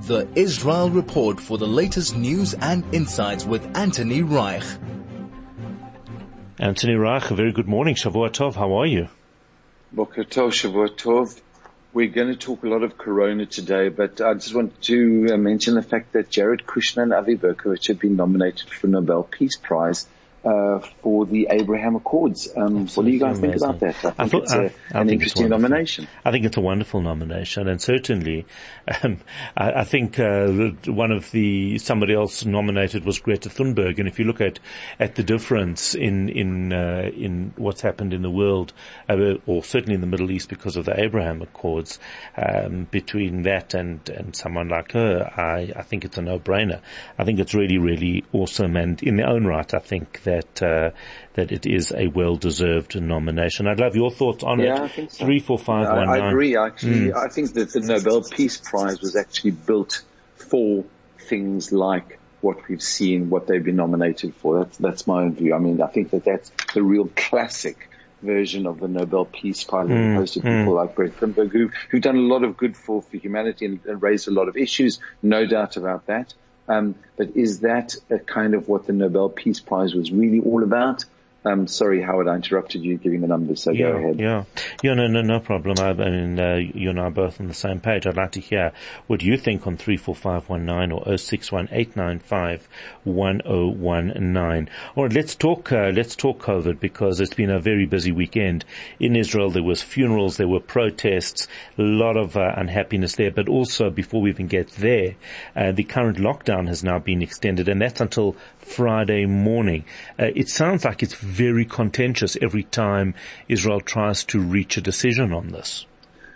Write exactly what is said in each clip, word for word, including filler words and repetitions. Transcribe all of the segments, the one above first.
The Israel Report for the latest news and insights with Anthony Reich. Anthony Reich, a very good morning. Shavua Tov, how are you? Boker Tov, Shavua Tov. We're going to talk a lot of Corona today, but I just want to uh, mention the fact that Jared Kushner and Avi Berkovich have been nominated for Nobel Peace Prize uh, for the Abraham Accords. Um, what do you guys amazing. think about that? I think I thought, it's a, I, I an think interesting it's nomination. I think it's a wonderful nomination, and certainly, um, I, I think uh, one of the somebody else nominated was Greta Thunberg. And if you look at at the difference in in uh, in what's happened in the world, uh, or certainly in the Middle East, because of the Abraham Accords, um, between that and and someone like her, I I think it's a no-brainer. I think it's really really awesome, and in their own right, I think that. That, uh, that it is a well-deserved nomination. I'd love your thoughts on yeah, it. I think so. Three, four, five, yeah, one, I, nine. I agree, actually. Mm. I think that the Nobel Peace Prize was actually built for things like what we've seen, what they've been nominated for. That's, that's my own view. I mean, I think that that's the real classic version of the Nobel Peace Prize, as mm, opposed to people mm. like Greta Thunberg, who, who've done a lot of good for, for humanity and, and raised a lot of issues, no doubt about that. Um, but is that a kind of what the Nobel Peace Prize was really all about? Um, sorry, Howard, I interrupted you giving the numbers, so yeah, go ahead. Yeah, yeah, no, no, no problem. I, I mean, uh, you and I are both on the same page. I'd like to hear what you think on three four five one nine or oh six one eight nine five one oh one nine. All right, let's talk. Uh, let's talk COVID, because it's been a very busy weekend in Israel. There was funerals, there were protests, a lot of uh, unhappiness there. But also, before we even get there, uh, the current lockdown has now been extended, and that's until Friday morning. Uh, it sounds like it's very contentious every time Israel tries to reach a decision on this.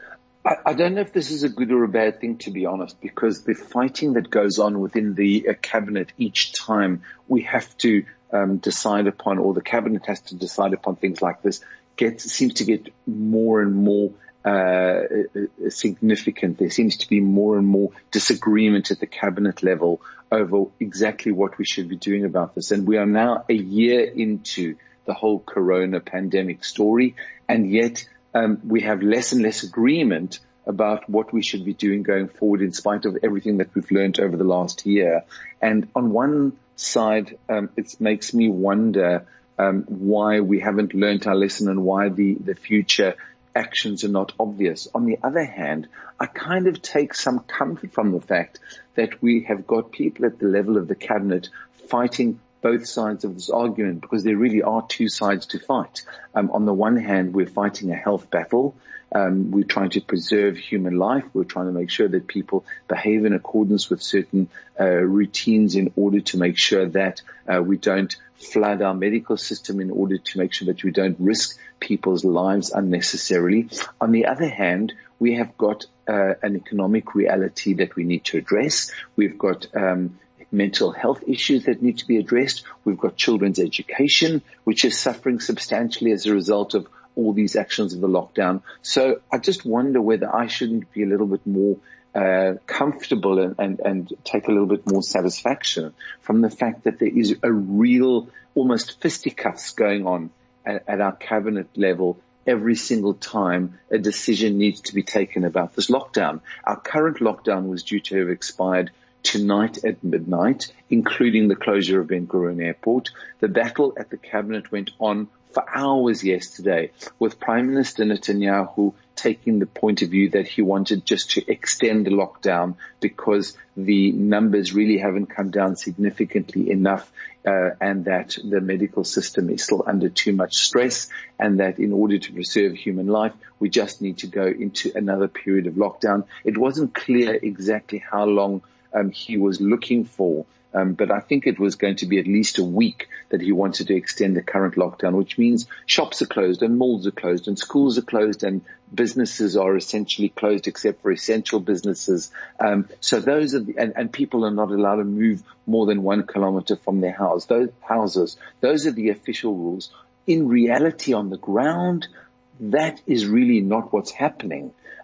I, I don't know if this is a good or a bad thing, to be honest, because the fighting that goes on within the uh, cabinet each time we have to um, decide upon, or the cabinet has to decide upon things like this, gets seems to get more and more Uh, significant. There seems to be more and more disagreement at the cabinet level over exactly what we should be doing about this. And we are now a year into the whole corona pandemic story, and yet um, we have less and less agreement about what we should be doing going forward, in spite of everything that we've learned over the last year. And on one side, um, it makes me wonder um, why we haven't learned our lesson and why the, the future actions are not obvious. On the other hand, I kind of take some comfort from the fact that we have got people at the level of the cabinet fighting both sides of this argument, because there really are two sides to fight. Um, on the one hand, we're fighting a health battle. Um, we're trying to preserve human life. We're trying to make sure that people behave in accordance with certain uh, routines in order to make sure that uh, we don't flood our medical system, in order to make sure that we don't risk people's lives unnecessarily. On the other hand, we have got uh, an economic reality that we need to address. We've got um, mental health issues that need to be addressed. We've got children's education, which is suffering substantially as a result of all these actions of the lockdown. So I just wonder whether I shouldn't be a little bit more uh, comfortable and, and, and take a little bit more satisfaction from the fact that there is a real, almost fisticuffs going on at, at our cabinet level every single time a decision needs to be taken about this lockdown. Our current lockdown was due to have expired tonight at midnight, including the closure of Ben Gurion Airport. The battle at the cabinet went on for hours yesterday, with Prime Minister Netanyahu taking the point of view that he wanted just to extend the lockdown because the numbers really haven't come down significantly enough, uh, and that the medical system is still under too much stress, and that in order to preserve human life, we just need to go into another period of lockdown. It wasn't clear exactly how long um, he was looking for. Um, but I think it was going to be at least a week that he wanted to extend the current lockdown, which means shops are closed and malls are closed and schools are closed and businesses are essentially closed except for essential businesses. Um, so those are the, and, and people are not allowed to move more than one kilometer from their house, those houses. Those are the official rules. In reality, on the ground, that is really not what's happening.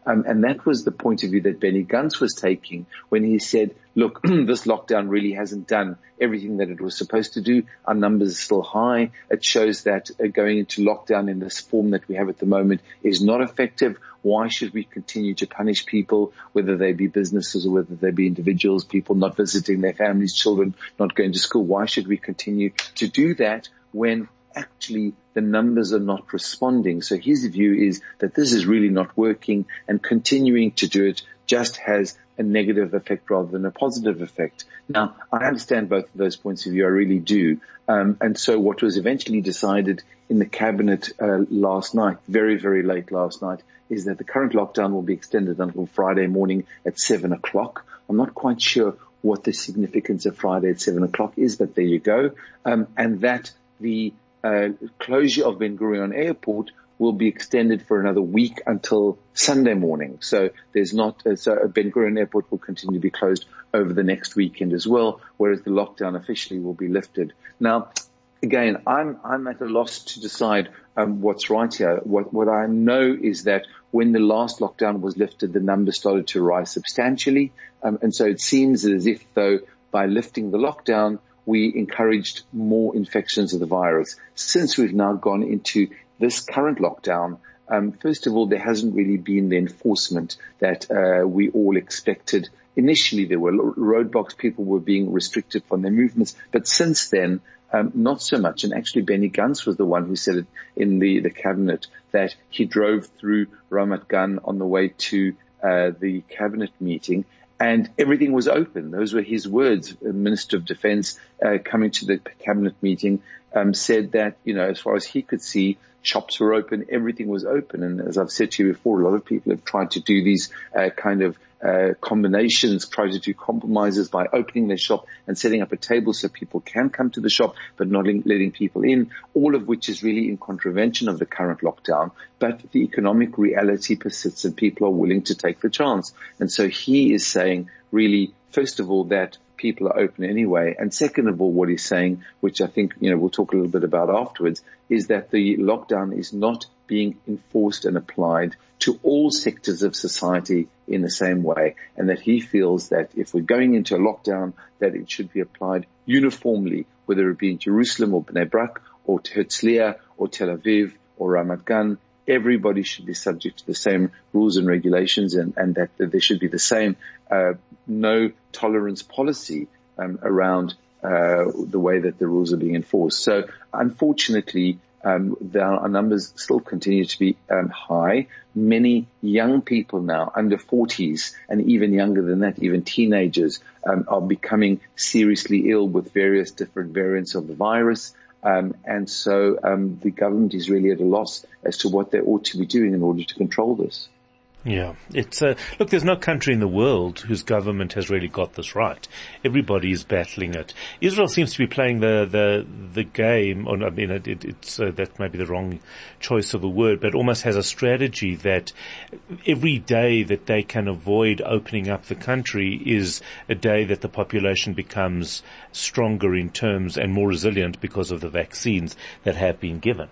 Um, and that was the point of view that Benny Gantz was taking when he said, look, this lockdown really hasn't done everything that it was supposed to do. Our numbers are still high. It shows that uh, going into lockdown in this form that we have at the moment is not effective. Why should we continue to punish people, whether they be businesses or whether they be individuals, people not visiting their families, children not going to school? Why should we continue to do that when actually the numbers are not responding? So his view is that this is really not working, and continuing to do it just has a negative effect rather than a positive effect. Now, I understand both of those points of view. I really do. Um, and so what was eventually decided in the cabinet uh, last night, very, very late last night, is that the current lockdown will be extended until Friday morning at seven o'clock. I'm not quite sure what the significance of Friday at seven o'clock is, but there you go. Um, and that the uh, closure of Ben Gurion Airport will be extended for another week until Sunday morning. So there's not, uh, so Ben Gurion Airport will continue to be closed over the next weekend as well, whereas the lockdown officially will be lifted. Now, again, I'm, I'm at a loss to decide um, what's right here. What, what I know is that when the last lockdown was lifted, the numbers started to rise substantially. Um, and so it seems as if though by lifting the lockdown, we encouraged more infections of the virus. Since we've now gone into this current lockdown, um, first of all, there hasn't really been the enforcement that uh, we all expected. Initially, there were roadblocks, people were being restricted from their movements, but since then, um, not so much. And actually, Benny Gantz was the one who said it in the, the cabinet that he drove through Ramat Gan on the way to uh, the cabinet meeting, and everything was open. Those were his words. The Minister of Defense uh, coming to the cabinet meeting um, said that, you know, as far as he could see, shops were open, everything was open. And as I've said to you before, a lot of people have tried to do these uh, kind of uh, combinations, try to do compromises by opening their shop and setting up a table so people can come to the shop, but not letting people in, all of which is really in contravention of the current lockdown. But the economic reality persists and people are willing to take the chance. And so he is saying, really, first of all, that people are open anyway. And second of all, what he's saying, which I think, you know, we'll talk a little bit about afterwards, is that the lockdown is not being enforced and applied to all sectors of society in the same way. And that he feels that if we're going into a lockdown, that it should be applied uniformly, whether it be in Jerusalem or Bnei Brak or Herzliya or Tel Aviv or Ramat Gan. Everybody should be subject to the same rules and regulations, and, and that there should be the same uh, no tolerance policy um, around uh, the way that the rules are being enforced. So unfortunately, um, the, our numbers still continue to be um, high. Many young people now, under forties, and even younger than that, even teenagers, um, are becoming seriously ill with various different variants of the virus. Um, and so um, the government is really at a loss as to what they ought to be doing in order to control this. Yeah, it's uh, look, there's no country in the world whose government has really got this right. Everybody is battling it. Israel seems to be playing the the the game, or I mean, it, it, it's uh, that may be the wrong choice of a word, but almost has a strategy that every day that they can avoid opening up the country is a day that the population becomes stronger in terms and more resilient because of the vaccines that have been given.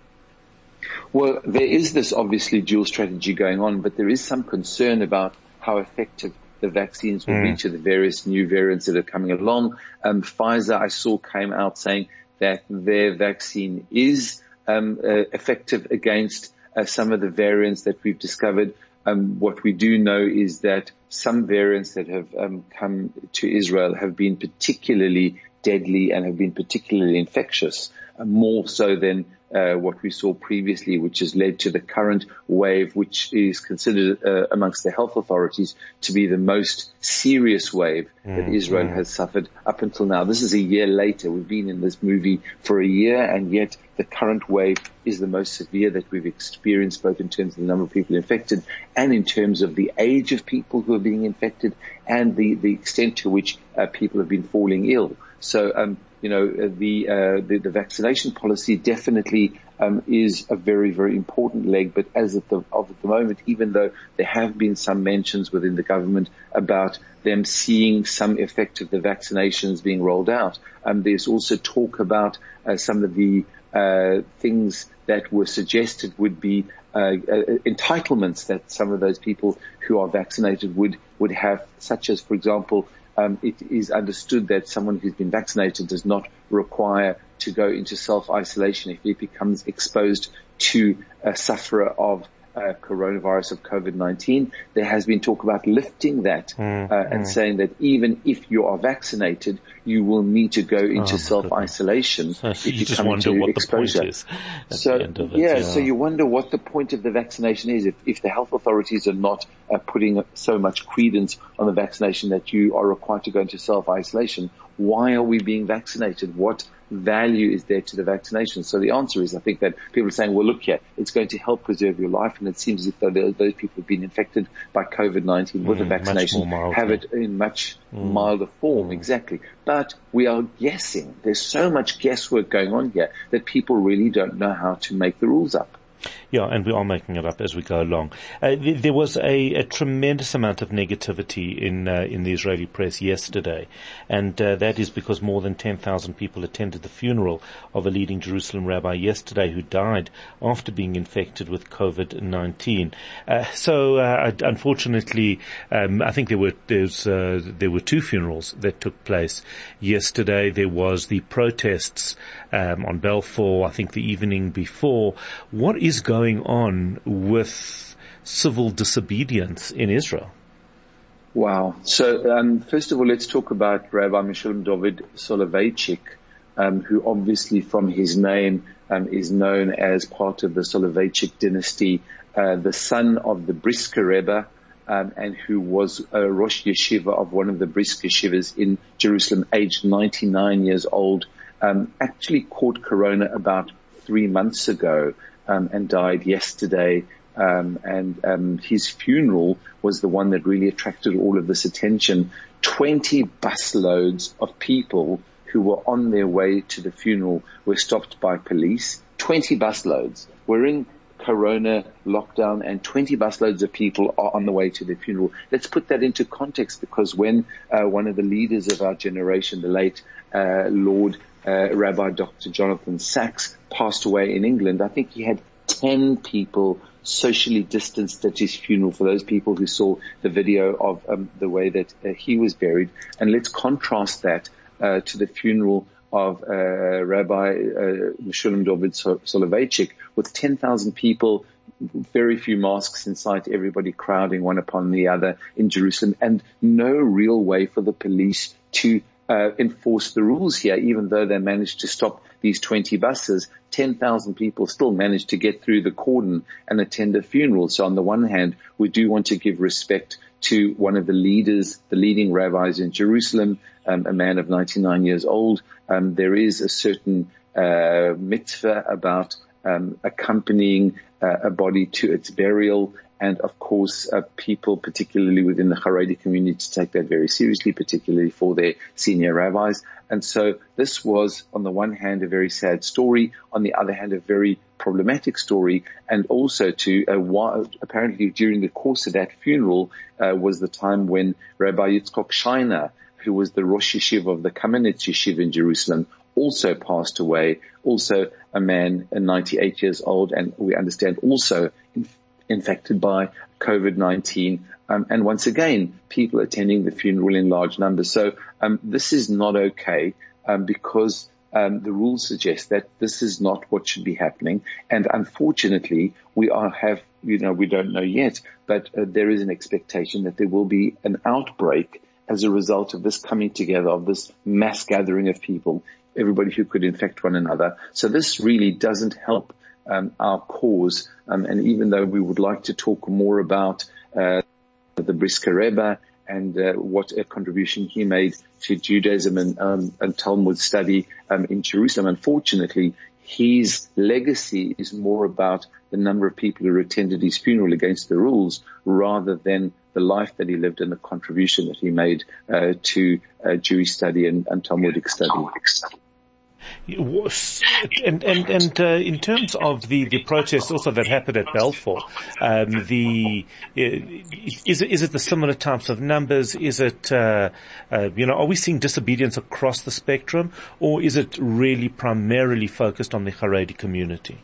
Well, there is this obviously dual strategy going on, but there is some concern about how effective the vaccines will mm. be to the various new variants that are coming along. Um, Pfizer, I saw, came out saying that their vaccine is um, uh, effective against uh, some of the variants that we've discovered. Um, what we do know is that some variants that have um, come to Israel have been particularly deadly and have been particularly infectious, uh, more so than Uh, what we saw previously, which has led to the current wave, which is considered uh, amongst the health authorities to be the most serious wave mm, that Israel mm. has suffered up until now. This is a year later. We've been in this movie for a year, and yet the current wave is the most severe that we've experienced, both in terms of the number of people infected and in terms of the age of people who are being infected and the, the extent to which uh, people have been falling ill. So, um, you know, the, uh, the, the vaccination policy definitely, um, is a very, very important leg. But as of the, of the moment, even though there have been some mentions within the government about them seeing some effect of the vaccinations being rolled out, um, there's also talk about, uh, some of the, uh, things that were suggested would be uh, uh, entitlements that some of those people who are vaccinated would, would have, such as, for example, um, it is understood that someone who's been vaccinated does not require to go into self-isolation if he becomes exposed to a sufferer of Uh, coronavirus of COVID nineteen. There has been talk about lifting that mm, uh, and mm. saying that even if you are vaccinated, you will need to go into oh, self-isolation so if you, you just come wonder into what exposure. the point is at so, the end of it, yeah, yeah, so you wonder what the point of the vaccination is if, if the health authorities are not uh, putting so much credence on the vaccination that you are required to go into self-isolation. Why are we being vaccinated? What value is there to the vaccination? So the answer is, I think that people are saying, well, look here, it's going to help preserve your life. And it seems as if those, those people who've been infected by COVID nineteen with mm, the vaccination have it in much mm. milder form. Mm. Exactly. But we are guessing. There's so much guesswork going on here that people really don't know how to make the rules up. Yeah, and we are making it up as we go along. Uh, th- there was a, a tremendous amount of negativity in uh, in the Israeli press yesterday, and uh, that is because more than ten thousand people attended the funeral of a leading Jerusalem rabbi yesterday who died after being infected with COVID nineteen. Uh, so, uh, unfortunately, um, I think there were there's, uh, there were two funerals that took place yesterday. There was the protests um, on Balfour, I think the evening before. What is going on with civil disobedience in Israel? Wow. So, um, first of all, let's talk about Rabbi Meshulam David Soloveitchik, um, who obviously from his name um, is known as part of the Soloveitchik dynasty, uh, the son of the Brisker Rebbe, um, and who was a Rosh Yeshiva of one of the Brisker Yeshivas in Jerusalem, aged ninety-nine years old, um, actually caught corona about three months ago. Um, and died yesterday, um, and um, his funeral was the one that really attracted all of this attention. Twenty busloads of people who were on their way to the funeral were stopped by police. Twenty busloads. We're in Corona lockdown, and twenty busloads of people are on the way to the funeral. Let's put that into context, because when uh, one of the leaders of our generation, the late uh, Lord Uh, Rabbi Doctor Jonathan Sacks, passed away in England, I think he had ten people socially distanced at his funeral, for those people who saw the video of um, the way that uh, he was buried. And let's contrast that uh, to the funeral of uh, Rabbi uh, Meshulam David Soloveitchik, with ten thousand people, very few masks in sight, everybody crowding one upon the other in Jerusalem, and no real way for the police to Uh, enforce the rules here. Even though they managed to stop these twenty buses, ten thousand people still managed to get through the cordon and attend a funeral. So on the one hand, we do want to give respect to one of the leaders, the leading rabbis in Jerusalem, um, a man of ninety-nine years old. Um, there is a certain uh, mitzvah about um, accompanying uh, a body to its burial. And of course, uh, people, particularly within the Haredi community, take that very seriously, particularly for their senior rabbis. And so this was, on the one hand, a very sad story, on the other hand, a very problematic story. And also to, uh, while, apparently during the course of that funeral, uh, was the time when Rabbi Yitzchok Shiner, who was the Rosh Yeshiva of the Kamenetz Yeshiva in Jerusalem, also passed away, also a man, uh, ninety-eight years old, and we understand also in infected by COVID nineteen. Um, and once again, people attending the funeral in large numbers. So um, this is not okay, um, because um, the rules suggest that this is not what should be happening. And unfortunately, we are have, you know, we don't know yet, but uh, there is an expectation that there will be an outbreak as a result of this coming together, of this mass gathering of people, everybody who could infect one another. So this really doesn't help Um, our cause, um, and even though we would like to talk more about uh, the Brisker Rebbe and uh, what a contribution he made to Judaism and, um, and Talmud study um, in Jerusalem, unfortunately, his legacy is more about the number of people who attended his funeral against the rules, rather than the life that he lived and the contribution that he made uh, to uh, Jewish study and, and Talmudic study. And and and uh, in terms of the the protests also that happened at Balfour, um, the is it is it the similar types of numbers? Is it uh, uh, you know are we seeing disobedience across the spectrum, or is it really primarily focused on the Haredi community?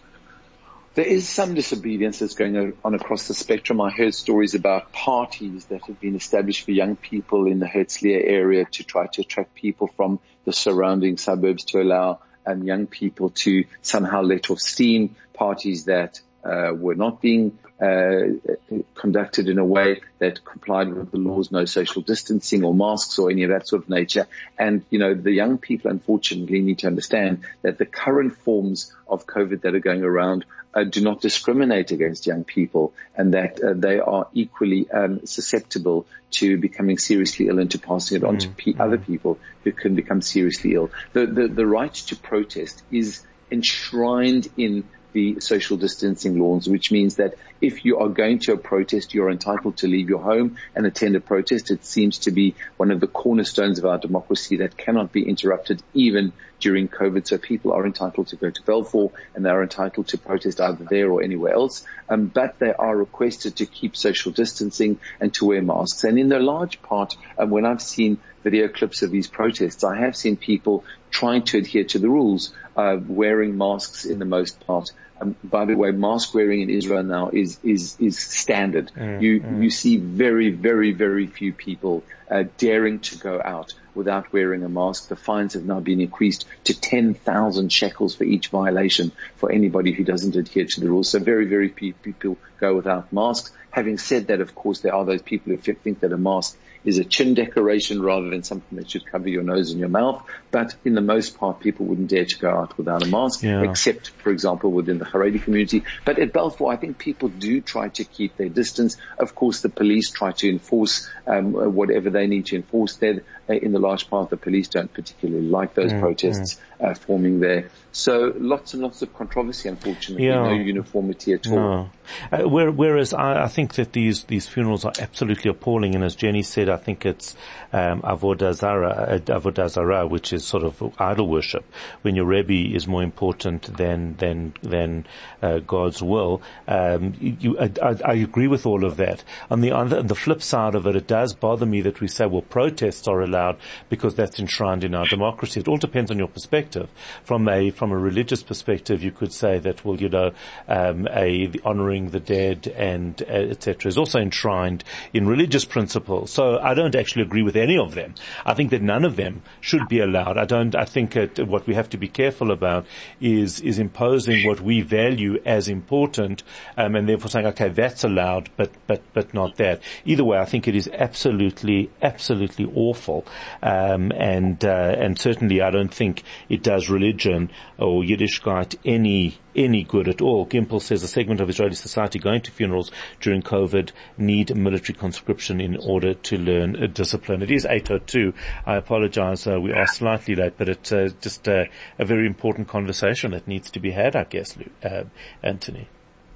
There is some disobedience that's going on across the spectrum. I heard stories about parties that have been established for young people in the Herzliya area to try to attract people from the surrounding suburbs to allow um, young people to somehow let off steam, parties that uh, were not being uh, conducted in a way that complied with the laws, no social distancing or masks or any of that sort of nature. And, you know, the young people unfortunately need to understand that the current forms of COVID that are going around Uh, do not discriminate against young people, and that uh, they are equally um, susceptible to becoming seriously ill and to passing it on mm-hmm. to pe- other people who can become seriously ill. The, the, the right to protest is enshrined in the social distancing laws, which means that if you are going to a protest, you're entitled to leave your home and attend a protest. It seems to be one of the cornerstones of our democracy that cannot be interrupted even during COVID. So people are entitled to go to Balfour and they're entitled to protest either there or anywhere else. Um, but they are requested to keep social distancing and to wear masks. And in the large part, um, when I've seen video clips of these protests, I have seen people trying to adhere to the rules, uh, wearing masks in the most part. Um, by the way, mask wearing in Israel now is is is standard. Mm, you mm. you see very very very few people uh, daring to go out without wearing a mask. The fines have now been increased to ten thousand shekels for each violation for anybody who doesn't adhere to the rules. So very very few people go without masks. Having said that, of course, there are those people who think that a mask is a chin decoration rather than something that should cover your nose and your mouth. But in the most part, people wouldn't dare to go out without a mask, yeah. except, for example, within the Haredi community. But at Balfour, I think people do try to keep their distance. Of course, the police try to enforce um, whatever they need to enforce there. Uh, in the large part, the police don't particularly like those mm, protests mm. Uh, forming there. So lots and lots of controversy, unfortunately, yeah. no uniformity at all. No. Uh, whereas I, I think that these, these funerals are absolutely appalling. And as Jenny said, I think it's um, Avodah Zarah, uh, Avodah Zarah, which is sort of idol worship. When your Rebbe is more important than than than uh, God's will, um, you, I, I agree with all of that. On the other, on the flip side of it, it does bother me that we say, well, protests are allowed because that's enshrined in our democracy. It all depends on your perspective. From a from a religious perspective, you could say that, well, you know, um, a the honouring the dead and uh, et cetera is also enshrined in religious principles. So I don't actually agree with any of them. I think that none of them should be allowed. I don't. I think that what we have to be careful about is is imposing what we value as important, um, and therefore saying, okay, that's allowed, but but but not that. Either way, I think it is absolutely absolutely awful, um, and uh, and certainly I don't think it does religion or Yiddishkeit any any good at all. Gimple says a segment of Israeli society going to funerals during COVID need military conscription in order to learn uh, discipline. It is eight oh two. I apologize. Uh, we are slightly late, but it's uh, just uh, a very important conversation that needs to be had, I guess, uh, Anthony.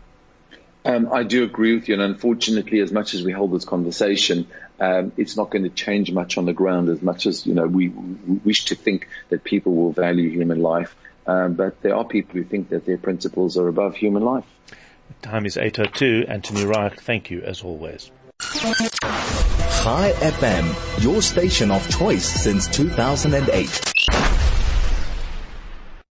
Um, I do agree with you, and unfortunately, as much as we hold this conversation, um, it's not going to change much on the ground. As much as, you know, we, we wish to think that people will value human life, um, but there are people who think that their principles are above human life. Time is eight oh two. Anthony Reich, thank you as always. Chai F M, your station of choice since two thousand eight.